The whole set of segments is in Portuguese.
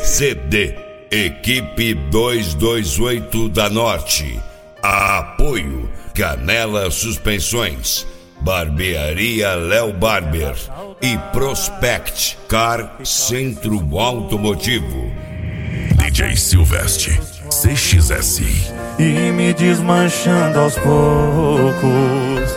ECD, Equipe 228 da Norte. Apoio Canela Suspensões, Barbearia Léo Barber e Prospect Car Centro Automotivo. DJ Silvestre, CXS. E me desmanchando aos poucos,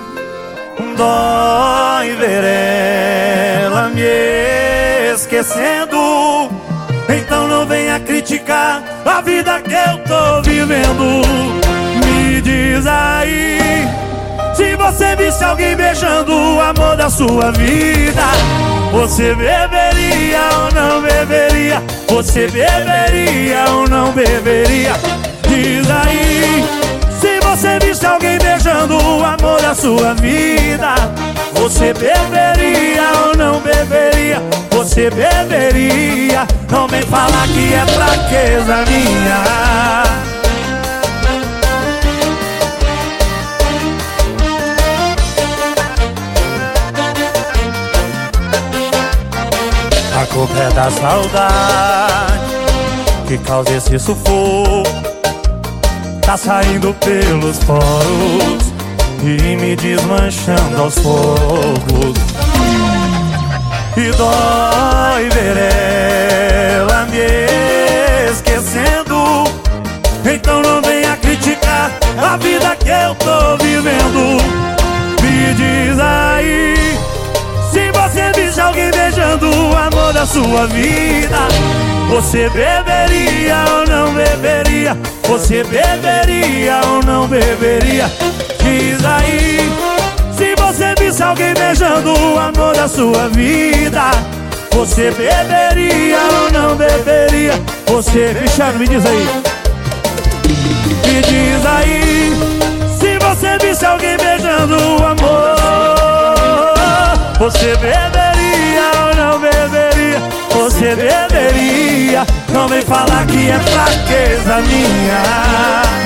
dói ver ela me esquecendo. Então não venha criticar a vida que eu tô vivendo. Me diz aí, se você visse alguém beijando o amor da sua vida, você beberia ou não beberia? Você beberia ou não beberia? Diz aí, se você visse alguém beijando o amor da sua vida, você beberia ou não beberia? Você beberia? Não vem falar que é fraqueza minha. A culpa é da saudade que causa esse sufoco. Tá saindo pelos poros e me desmanchando aos poucos. E dói ver ela me esquecendo. Então não venha criticar a vida que eu tô vivendo. Me diz aí, se você visse alguém beijando o amor da sua vida, você beberia ou não beberia? Você beberia ou não beberia? Diz aí, se você visse alguém beijando o amor da sua vida, você beberia ou não beberia? Você, Cristiano, me diz aí. Me diz aí, se você visse alguém beijando o amor, você beberia ou não beberia? Você beberia? Não vem falar que é fraqueza minha.